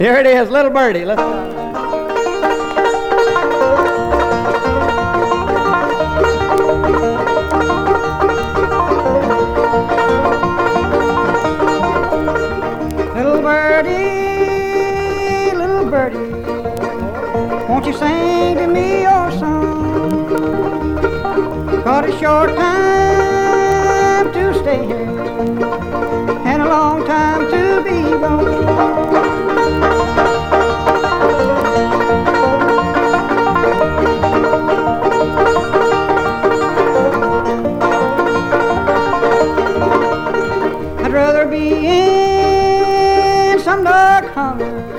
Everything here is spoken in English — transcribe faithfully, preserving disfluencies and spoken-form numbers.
Here it is, Little Birdie. Let's Little birdie, little birdie, won't you sing to me your song? Got a short time to stay here and a long time to be gone.